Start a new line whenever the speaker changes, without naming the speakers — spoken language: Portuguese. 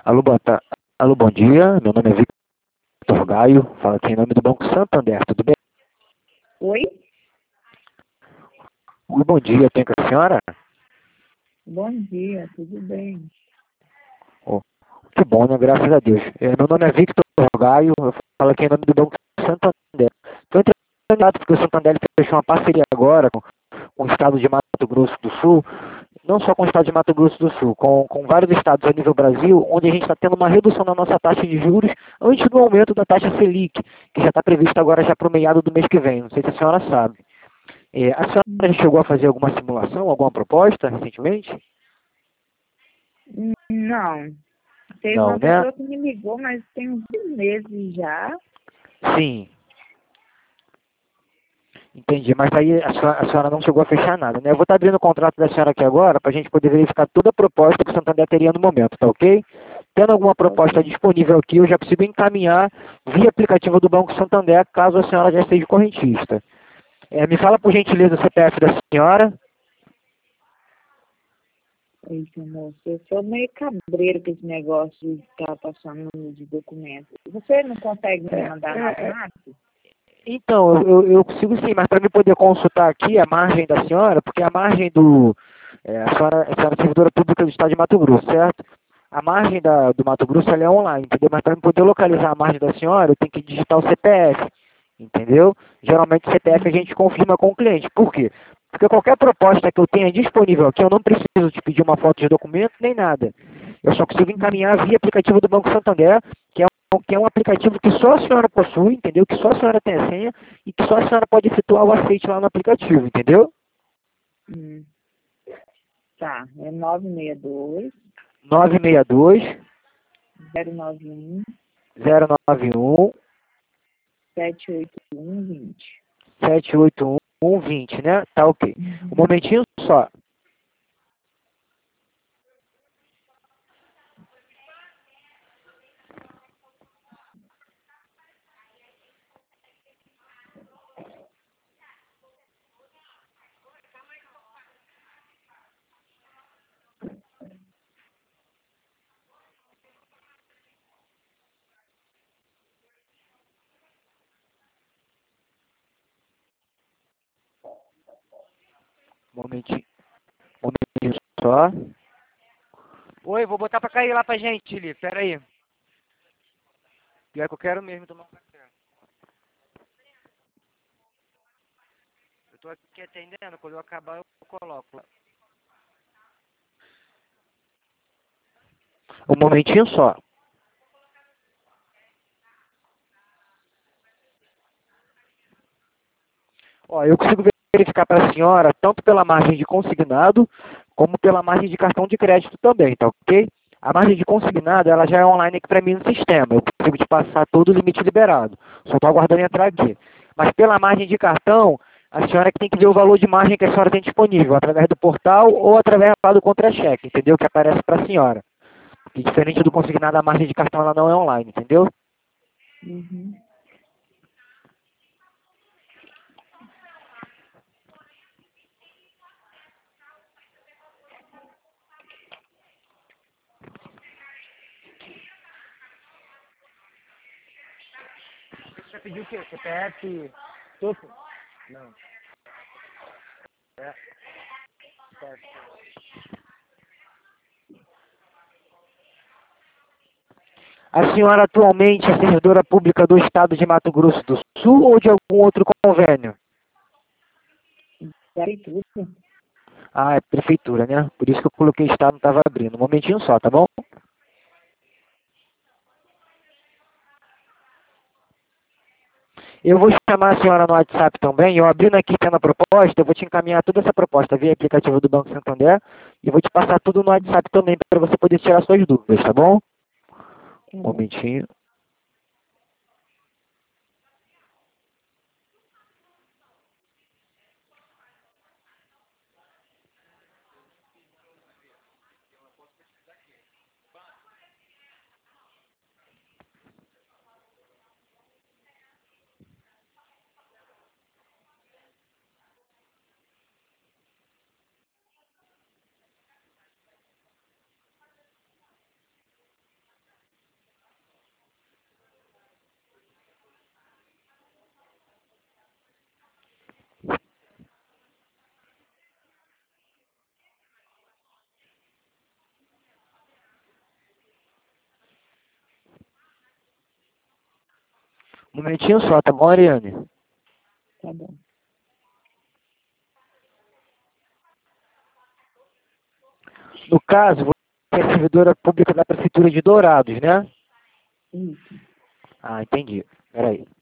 Alô, Alô, bom dia. Meu nome é Victor Gaio. Fala aqui em nome do Banco Santander. Tudo bem?
Oi?
Oi, bom dia. Tem com a senhora?
Bom dia, tudo bem?
Oh, que bom, né? Graças a Deus. Meu nome é Victor Gaio. Eu falo aqui em nome do Banco Santander. Estou entrando porque o Santander fechou uma parceria agora com o estado de Mato Grosso do Sul. Não só com o estado de Mato Grosso do Sul, com vários estados a nível Brasil, onde a gente está tendo uma redução na nossa taxa de juros antes do aumento da taxa Selic, que já está prevista agora já para o meado do mês que vem. Não sei se a senhora sabe. A senhora já chegou a fazer alguma simulação, alguma proposta recentemente?
Não, teve
Não,
uma
né?
pessoa que me ligou, mas tem uns 2 meses já.
Sim, entendi. Mas aí a senhora não chegou a fechar nada, né? Eu vou estar abrindo o contrato da senhora aqui agora para a gente poder verificar toda a proposta que o Santander teria no momento, tá ok? Tendo alguma proposta
Ok.
disponível aqui, eu já consigo encaminhar via aplicativo do Banco Santander, caso a senhora já seja correntista. Me fala por gentileza o CPF da senhora.
Eita, moço, eu sou meio cabreiro com esse negócio de estar passando número de documentos. Você não consegue me
É,
mandar no
é, é,
WhatsApp?
então, eu consigo sim, mas para me poder consultar aqui a margem da senhora, porque a margem a senhora é servidora pública do estado de Mato Grosso, certo? A margem do Mato Grosso ela é online, entendeu? Mas para me poder localizar a margem da senhora, eu tenho que digitar o CPF, entendeu? Geralmente o CPF a gente confirma com o cliente. Por quê? Porque qualquer proposta que eu tenha disponível aqui, eu não preciso te pedir uma foto de documento nem nada. Eu só consigo encaminhar via aplicativo do Banco Santander, que é um aplicativo que só a senhora possui, entendeu? Que só a senhora tem a senha e que só a senhora pode efetuar o aceite lá no aplicativo, entendeu?
Hum, tá, é 962
962
091
091
78120.
781 20, né? Tá ok. Um
Uhum.
momentinho só. Um momentinho, um momentinho só. Oi, vou botar pra cair lá pra gente, Li. Pera aí. Pior que eu quero mesmo tomar um café. Eu tô aqui atendendo, quando eu acabar eu coloco lá. Um momentinho só. Ó, eu consigo verificar para a senhora tanto pela margem de consignado, como pela margem de cartão de crédito também, tá ok? A margem de consignado, ela já é online aqui para mim no sistema. Eu consigo te passar todo o limite liberado. Só estou aguardando entrar aqui. Mas pela margem de cartão, a senhora que tem que ver o valor de margem que a senhora tem disponível, através do portal ou através lá do contra-cheque, entendeu? Que aparece para a senhora. E diferente do
Tá.
consignado, a margem de cartão ela não é online, entendeu?
Uhum.
Você pediu o quê? CPF? Topo? Não. É. A senhora atualmente é servidora pública do Estado de Mato Grosso do Sul ou de algum outro convênio?
Já tem tudo.
Ah, é prefeitura, né? Por isso que eu coloquei Estado, não estava abrindo. Um momentinho só, tá bom? Eu vou chamar a senhora no WhatsApp também. Eu abrindo aqui tendo a proposta, eu vou te encaminhar toda essa proposta via aplicativo do Banco Santander e vou te passar tudo no WhatsApp também para você poder tirar suas dúvidas, tá bom?
Tá
Um
bom.
momentinho. Um momentinho só, tá bom, Ariane?
Tá bom.
No caso, você é servidora pública da Prefeitura de Dourados, né?
Isso.
Ah, entendi. Peraí.